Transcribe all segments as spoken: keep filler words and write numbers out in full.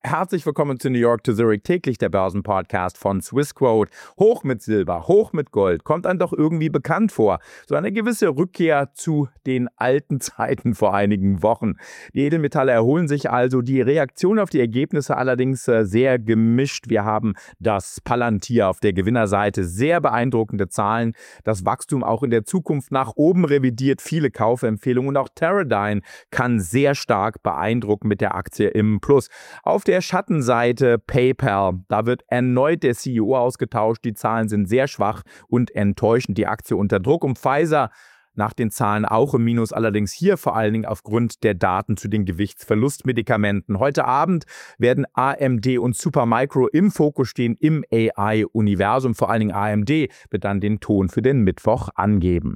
Herzlich willkommen zu New York to Zurich, täglich der Börsenpodcast von Swissquote. Hoch mit Silber, hoch mit Gold, kommt einem doch irgendwie bekannt vor. So eine gewisse Rückkehr zu den alten Zeiten vor einigen Wochen. Die Edelmetalle erholen sich also, die Reaktion auf die Ergebnisse allerdings sehr gemischt. Wir haben das Palantir auf der Gewinnerseite, sehr beeindruckende Zahlen, das Wachstum auch in der Zukunft nach oben revidiert, viele Kaufempfehlungen und auch Teradyne kann sehr stark beeindrucken mit der Aktie im Plus. Auf der Schattenseite PayPal, da wird erneut der C E O ausgetauscht, die Zahlen sind sehr schwach und enttäuschend, die Aktie unter Druck. Und Pfizer nach den Zahlen auch im Minus, allerdings hier vor allen Dingen aufgrund der Daten zu den Gewichtsverlustmedikamenten. Heute Abend werden A M D und Supermicro im Fokus stehen im A I-Universum. Vor allen Dingen A M D wird dann den Ton für den Mittwoch angeben.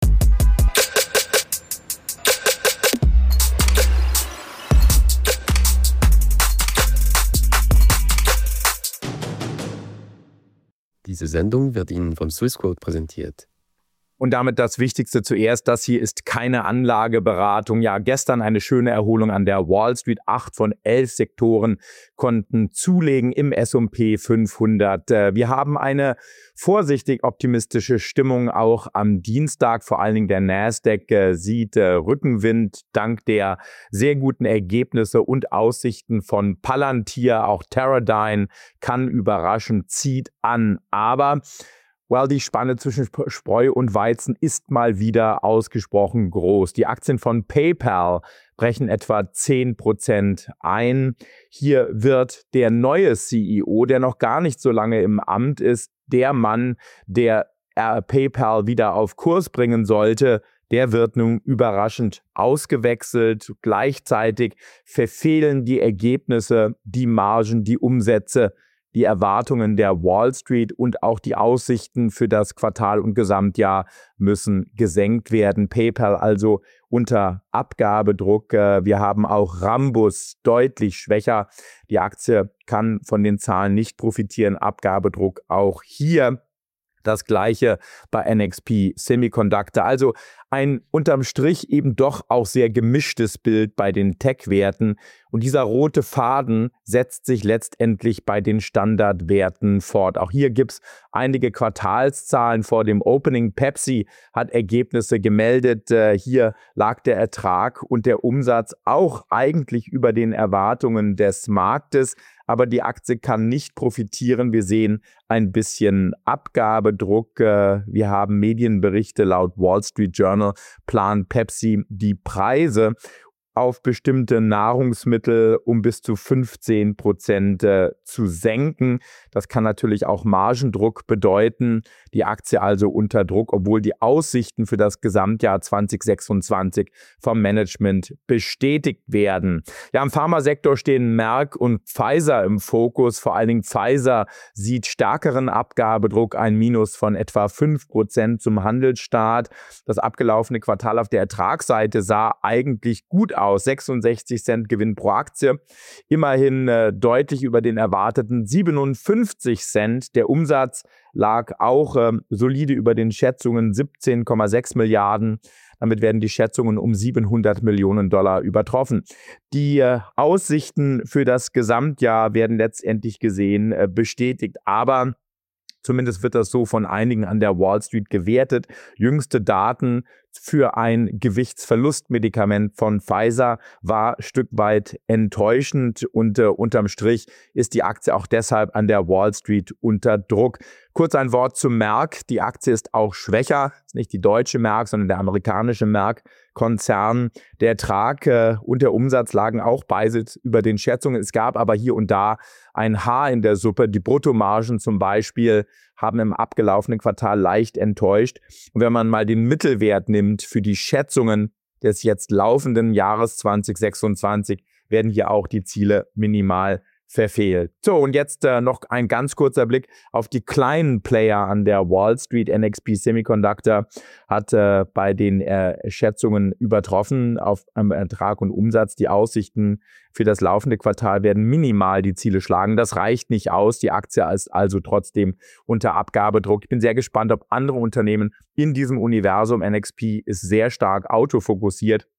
Diese Sendung wird Ihnen von Swissquote präsentiert. Und damit das Wichtigste zuerst, das hier ist keine Anlageberatung. Ja, gestern eine schöne Erholung an der Wall Street. Acht von elf Sektoren konnten zulegen im S und P fünfhundert. Wir haben eine vorsichtig optimistische Stimmung auch am Dienstag. Vor allen Dingen der Nasdaq sieht Rückenwind dank der sehr guten Ergebnisse und Aussichten von Palantir. Auch Teradyne kann überraschen, zieht an. Aber Well, die Spanne zwischen Spreu und Weizen ist mal wieder ausgesprochen groß. Die Aktien von PayPal brechen etwa zehn Prozent ein. Hier wird der neue C E O, der noch gar nicht so lange im Amt ist, der Mann, der PayPal wieder auf Kurs bringen sollte, der wird nun überraschend ausgewechselt. Gleichzeitig verfehlen die Ergebnisse, die Margen, die Umsätze, die Erwartungen der Wall Street und auch die Aussichten für das Quartal und Gesamtjahr müssen gesenkt werden. PayPal also unter Abgabedruck. Wir haben auch Rambus deutlich schwächer. Die Aktie kann von den Zahlen nicht profitieren. Abgabedruck auch hier. Das gleiche bei N X P Semiconductor. Also ein unterm Strich eben doch auch sehr gemischtes Bild bei den Tech-Werten. Und dieser rote Faden setzt sich letztendlich bei den Standardwerten fort. Auch hier gibt es einige Quartalszahlen vor dem Opening. Pepsi hat Ergebnisse gemeldet. Hier lag der Ertrag und der Umsatz auch eigentlich über den Erwartungen des Marktes. Aber die Aktie kann nicht profitieren. Wir sehen ein bisschen Abgabedruck. Wir haben Medienberichte laut Wall Street Journal, plant Pepsi die Preise auf bestimmte Nahrungsmittel um bis zu fünfzehn Prozent äh, zu senken. Das kann natürlich auch Margendruck bedeuten. Die Aktie also unter Druck, obwohl die Aussichten für das Gesamtjahr zwanzig sechsundzwanzig vom Management bestätigt werden. Ja, im Pharmasektor stehen Merck und Pfizer im Fokus. Vor allen Dingen Pfizer sieht stärkeren Abgabedruck, ein Minus von etwa fünf Prozent zum Handelsstart. Das abgelaufene Quartal auf der Ertragsseite sah eigentlich gut aus. sechsundsechzig Cent Gewinn pro Aktie, immerhin äh, deutlich über den erwarteten siebenundfünfzig Cent. Der Umsatz lag auch äh, solide über den Schätzungen, siebzehn Komma sechs Milliarden. Damit werden die Schätzungen um siebenhundert Millionen Dollar übertroffen. Die äh, Aussichten für das Gesamtjahr werden letztendlich gesehen äh, bestätigt, aber zumindest wird das so von einigen an der Wall Street gewertet. Jüngste Daten für ein Gewichtsverlustmedikament von Pfizer war ein Stück weit enttäuschend und äh, unterm Strich ist die Aktie auch deshalb an der Wall Street unter Druck. Kurz ein Wort zu Merck. Die Aktie ist auch schwächer. Das ist nicht die deutsche Merck, sondern der amerikanische Merck-Konzern. Der Ertrag äh, und der Umsatz lagen auch beide über den Schätzungen. Es gab aber hier und da ein Haar in der Suppe. Die Bruttomargen zum Beispiel haben im abgelaufenen Quartal leicht enttäuscht. Und wenn man mal den Mittelwert nimmt für die Schätzungen des jetzt laufenden Jahres zwanzig sechsundzwanzig, werden hier auch die Ziele minimal verfehlt. So, und jetzt äh, noch ein ganz kurzer Blick auf die kleinen Player an der Wall Street. N X P Semiconductor hat äh, bei den äh, Schätzungen übertroffen auf ähm, Ertrag und Umsatz. Die Aussichten für das laufende Quartal werden minimal die Ziele schlagen. Das reicht nicht aus. Die Aktie ist also trotzdem unter Abgabedruck. Ich bin sehr gespannt, ob andere Unternehmen in diesem Universum, N X P ist sehr stark autofokussiert,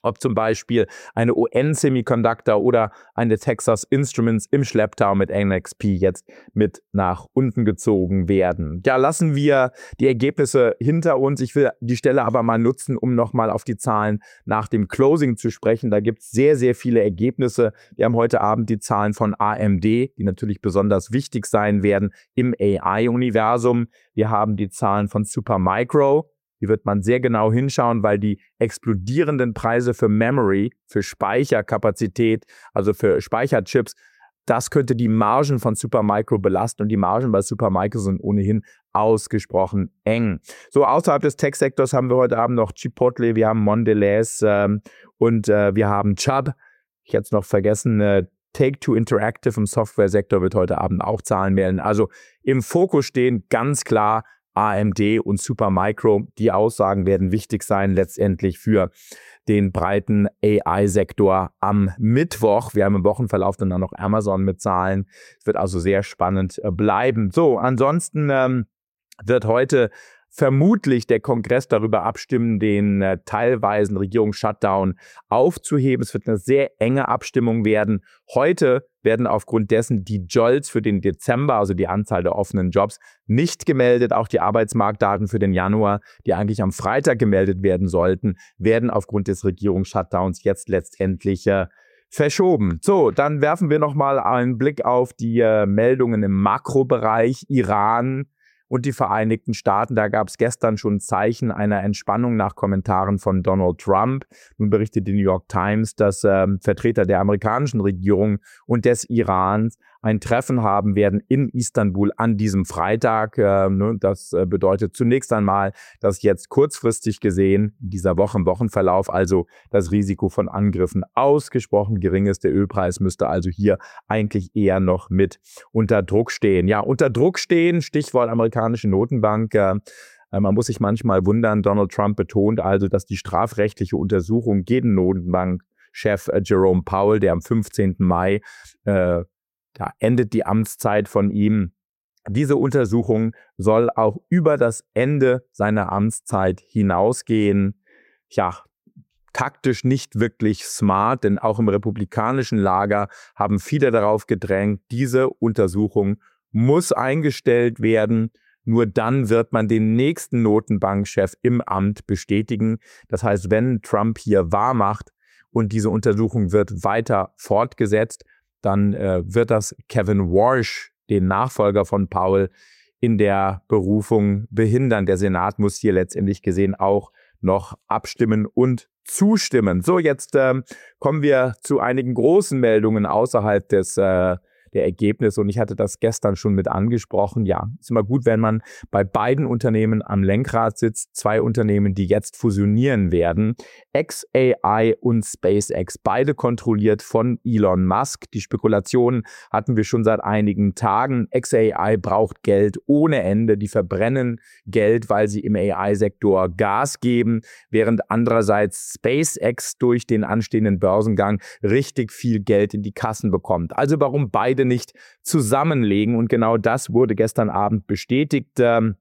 ob zum Beispiel eine O N Semiconductor oder eine Texas Instruments im Schlepptau mit N X P jetzt mit nach unten gezogen werden. Ja, lassen wir die Ergebnisse hinter uns. Ich will die Stelle aber mal nutzen, um nochmal auf die Zahlen nach dem Closing zu sprechen. Da gibt es sehr, sehr viele Ergebnisse. Wir haben heute Abend die Zahlen von A M D, die natürlich besonders wichtig sein werden im A I-Universum. Wir haben die Zahlen von Supermicro. Hier wird man sehr genau hinschauen, weil die explodierenden Preise für Memory, für Speicherkapazität, also für Speicherchips, das könnte die Margen von Supermicro belasten und die Margen bei Supermicro sind ohnehin ausgesprochen eng. So, außerhalb des Tech-Sektors haben wir heute Abend noch Chipotle, wir haben Mondelez ähm, und äh, wir haben Chubb. Ich hätte es noch vergessen, äh, Take-Two Interactive im Software-Sektor wird heute Abend auch Zahlen melden. Also im Fokus stehen ganz klar A M D und Supermicro. Die Aussagen werden wichtig sein letztendlich für den breiten A I-Sektor am Mittwoch. Wir haben im Wochenverlauf dann noch Amazon mit Zahlen. Es wird also sehr spannend bleiben. So, ansonsten ähm, wird heute vermutlich der Kongress darüber abstimmen, den äh, teilweisen Regierungs-Shutdown aufzuheben. Es wird eine sehr enge Abstimmung werden. Heute werden aufgrund dessen die Jolts für den Dezember, also die Anzahl der offenen Jobs, nicht gemeldet. Auch die Arbeitsmarktdaten für den Januar, die eigentlich am Freitag gemeldet werden sollten, werden aufgrund des Regierungs-Shutdowns jetzt letztendlich äh, verschoben. So, dann werfen wir nochmal einen Blick auf die äh, Meldungen im Makrobereich. Iran und die Vereinigten Staaten, da gab es gestern schon Zeichen einer Entspannung nach Kommentaren von Donald Trump. Nun berichtet die New York Times, dass ähm, Vertreter der amerikanischen Regierung und des Irans ein Treffen haben werden in Istanbul an diesem Freitag. Äh, ne, das äh, bedeutet zunächst einmal, dass jetzt kurzfristig gesehen, in dieser Woche im Wochenverlauf, also das Risiko von Angriffen ausgesprochen gering ist. Der Ölpreis müsste also hier eigentlich eher noch mit unter Druck stehen. Ja, unter Druck stehen, Stichwort amerikanische Notenbank. Äh, man muss sich manchmal wundern, Donald Trump betont also, dass die strafrechtliche Untersuchung gegen Notenbankchef äh, Jerome Powell, der am fünfzehnten Mai äh, Da endet die Amtszeit von ihm. Diese Untersuchung soll auch über das Ende seiner Amtszeit hinausgehen. Ja, taktisch nicht wirklich smart, denn auch im republikanischen Lager haben viele darauf gedrängt, diese Untersuchung muss eingestellt werden. Nur dann wird man den nächsten Notenbankchef im Amt bestätigen. Das heißt, wenn Trump hier wahrmacht und diese Untersuchung wird weiter fortgesetzt, dann äh, wird das Kevin Warsh, den Nachfolger von Powell, in der Berufung behindern. Der Senat muss hier letztendlich gesehen auch noch abstimmen und zustimmen. So, jetzt ähm, kommen wir zu einigen großen Meldungen außerhalb des äh, der Ergebnisse. Und ich hatte das gestern schon mit angesprochen. Ja, ist immer gut, wenn man bei beiden Unternehmen am Lenkrad sitzt. Zwei Unternehmen, die jetzt fusionieren werden. X A I und SpaceX, beide kontrolliert von Elon Musk. Die Spekulationen hatten wir schon seit einigen Tagen. X A I braucht Geld ohne Ende. Die verbrennen Geld, weil sie im A I-Sektor Gas geben, während andererseits SpaceX durch den anstehenden Börsengang richtig viel Geld in die Kassen bekommt. Also warum beide nicht zusammenlegen? Und genau das wurde gestern Abend bestätigt. Ähm,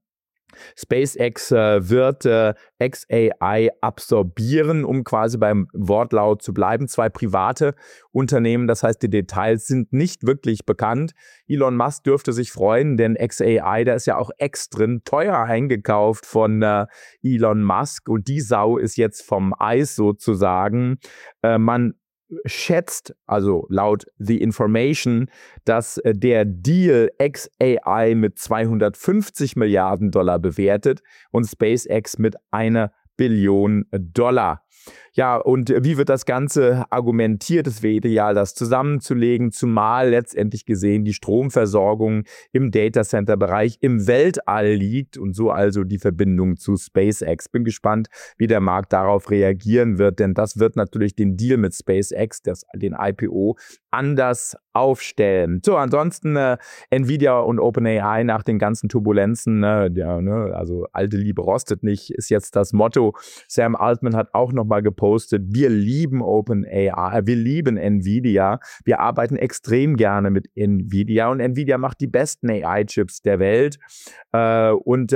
SpaceX äh, wird äh, X A I absorbieren, um quasi beim Wortlaut zu bleiben. Zwei private Unternehmen, das heißt, die Details sind nicht wirklich bekannt. Elon Musk dürfte sich freuen, denn X A I, da ist ja auch X drin, teuer eingekauft von äh, Elon Musk und die Sau ist jetzt vom Eis sozusagen. Äh, man schätzt, also laut The Information, dass äh, der Deal X A I mit zweihundertfünfzig Milliarden Dollar bewertet und SpaceX mit einer Billion Dollar. Ja, und wie wird das Ganze argumentiert? Es wäre ideal, das zusammenzulegen, zumal letztendlich gesehen die Stromversorgung im Datacenter-Bereich im Weltall liegt und so also die Verbindung zu SpaceX. Bin gespannt, wie der Markt darauf reagieren wird, denn das wird natürlich den Deal mit SpaceX, das, den I P O, anders aufstellen. So, ansonsten äh, Nvidia und OpenAI nach den ganzen Turbulenzen, ne, ja, ne, also alte Liebe rostet nicht, ist jetzt das Motto. Sam Altman hat auch nochmal gepostet, wir lieben OpenAI, wir lieben Nvidia, wir arbeiten extrem gerne mit Nvidia und Nvidia macht die besten A I-Chips der Welt äh, und äh,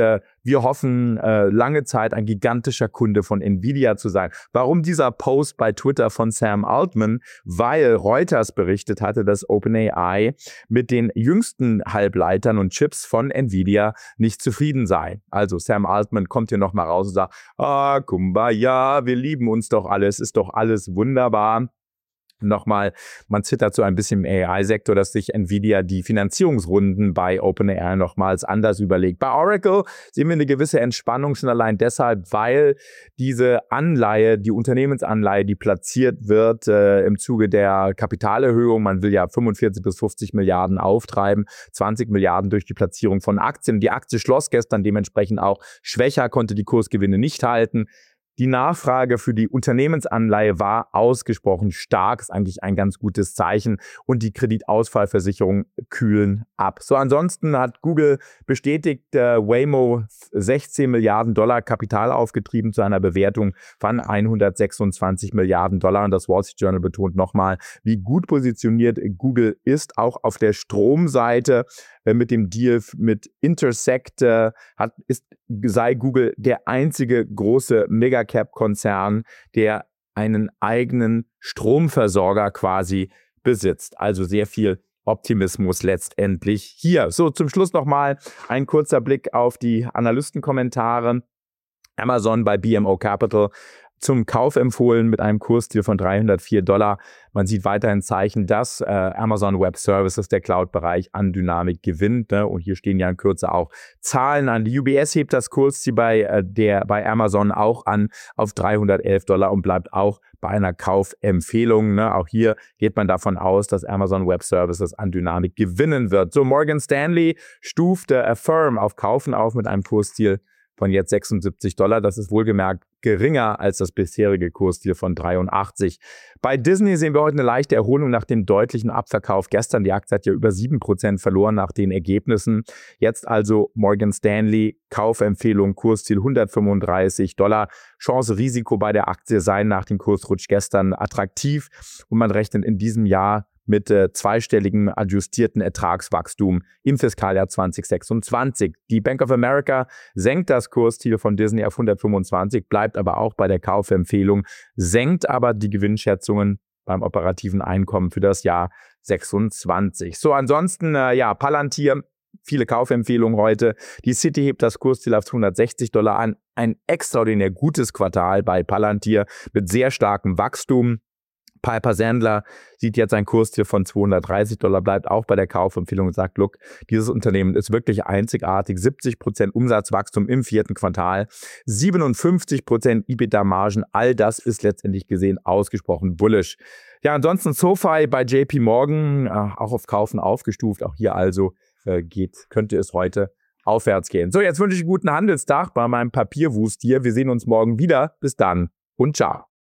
Wir hoffen, äh, lange Zeit ein gigantischer Kunde von Nvidia zu sein. Warum dieser Post bei Twitter von Sam Altman? Weil Reuters berichtet hatte, dass OpenAI mit den jüngsten Halbleitern und Chips von Nvidia nicht zufrieden sei. Also Sam Altman kommt hier nochmal raus und sagt, ah, Kumbaya, wir lieben uns doch alles, ist doch alles wunderbar. Nochmal, man zittert so ein bisschen im A I-Sektor, dass sich Nvidia die Finanzierungsrunden bei OpenAI nochmals anders überlegt. Bei Oracle sehen wir eine gewisse Entspannung schon allein deshalb, weil diese Anleihe, die Unternehmensanleihe, die platziert wird äh, im Zuge der Kapitalerhöhung, man will ja fünfundvierzig bis fünfzig Milliarden auftreiben, zwanzig Milliarden durch die Platzierung von Aktien. Die Aktie schloss gestern dementsprechend auch schwächer, konnte die Kursgewinne nicht halten. Die Nachfrage für die Unternehmensanleihe war ausgesprochen stark, ist eigentlich ein ganz gutes Zeichen und die Kreditausfallversicherungen kühlen ab. So, ansonsten hat Google bestätigt, äh, Waymo sechzehn Milliarden Dollar Kapital aufgetrieben zu einer Bewertung von hundertsechsundzwanzig Milliarden Dollar und das Wall Street Journal betont nochmal, wie gut positioniert Google ist, auch auf der Stromseite äh, mit dem Deal mit Intersect äh, hat, ist, sei Google der einzige große Megacap-Konzern, der einen eigenen Stromversorger quasi besitzt. Also sehr viel Optimismus letztendlich hier. So, zum Schluss nochmal ein kurzer Blick auf die Analystenkommentare. Amazon bei B M O Capital zum Kauf empfohlen mit einem Kursziel von dreihundertvier Dollar. Man sieht weiterhin Zeichen, dass äh, Amazon Web Services, der Cloud-Bereich, an Dynamik gewinnt. Ne? Und hier stehen ja in Kürze auch Zahlen an. Die U B S hebt das Kursziel bei, äh, der, bei Amazon auch an auf dreihundertelf Dollar und bleibt auch bei einer Kaufempfehlung. Ne? Auch hier geht man davon aus, dass Amazon Web Services an Dynamik gewinnen wird. So, Morgan Stanley stufte Affirm auf Kaufen auf mit einem Kursziel von jetzt sechsundsiebzig Dollar. Das ist wohlgemerkt geringer als das bisherige Kursziel von dreiundachtzig. Bei Disney sehen wir heute eine leichte Erholung nach dem deutlichen Abverkauf. Gestern, die Aktie hat ja über sieben Prozent verloren nach den Ergebnissen. Jetzt also Morgan Stanley, Kaufempfehlung, Kursziel hundertfünfunddreißig Dollar. Chance, Risiko bei der Aktie seien nach dem Kursrutsch gestern attraktiv und man rechnet in diesem Jahr mit äh, zweistelligem adjustierten Ertragswachstum im Fiskaljahr zwanzig sechsundzwanzig. Die Bank of America senkt das Kursziel von Disney auf hundertfünfundzwanzig, bleibt aber auch bei der Kaufempfehlung, senkt aber die Gewinnschätzungen beim operativen Einkommen für das Jahr sechsundzwanzig. So, ansonsten, äh, ja, Palantir, viele Kaufempfehlungen heute. Die Citi hebt das Kursziel auf hundertsechzig Dollar an. Ein extraordinär gutes Quartal bei Palantir mit sehr starkem Wachstum. Piper Sandler sieht jetzt ein Kursziel von zweihundertdreißig Dollar, bleibt auch bei der Kaufempfehlung und sagt, look, dieses Unternehmen ist wirklich einzigartig. siebzig Prozent Umsatzwachstum im vierten Quartal, siebenundfünfzig Prozent EBITDA-Margen, all das ist letztendlich gesehen ausgesprochen bullish. Ja, ansonsten SoFi bei J P Morgan, äh, auch auf Kaufen aufgestuft, auch hier also äh, geht, könnte es heute aufwärts gehen. So, jetzt wünsche ich einen guten Handelstag bei meinem Papierwust hier. Wir sehen uns morgen wieder. Bis dann und ciao.